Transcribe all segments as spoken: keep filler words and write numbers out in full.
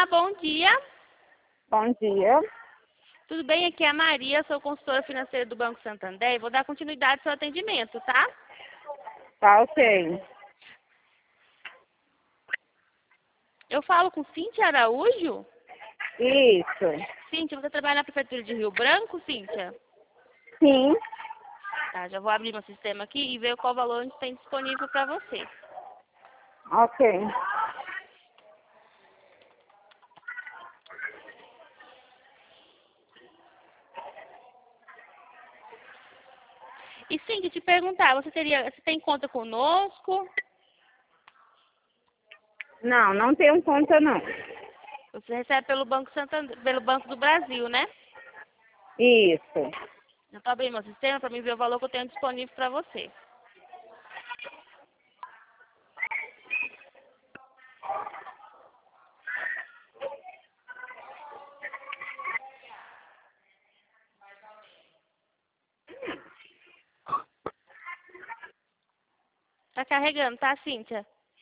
bom dia. Bom dia. Tudo bem? Aqui é a Maria, sou consultora financeira do Banco Santander e vou dar continuidade ao seu atendimento, tá? Tá ok. Eu falo com Cíntia Araújo? Isso. Cíntia, você trabalha na Prefeitura de Rio Branco, Cíntia? Sim. Tá, já vou abrir meu sistema aqui e ver qual valor a gente tem disponível para você. Ok. E Cíntia, te perguntar, você teria, você tem conta conosco? Não, não tenho conta não. Você recebe pelo Banco Santander, pelo Banco do Brasil, né? Isso. Eu tô abrindo meu sistema para mim ver o valor que eu tenho disponível para você. Tá carregando, tá, Cíntia?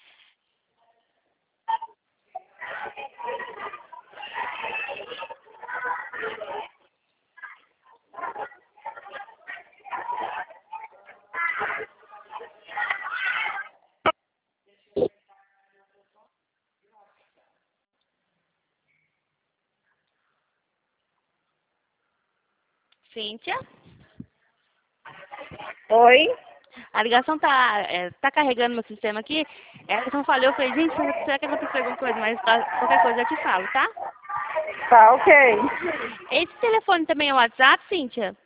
Cíntia? Oi? A ligação tá, é, tá carregando meu sistema aqui. A ligação falhou. Eu falei, gente, será que aconteceu alguma coisa? Mas tá, qualquer coisa eu te falo, tá? Tá ok. Esse telefone também é o WhatsApp, Cíntia?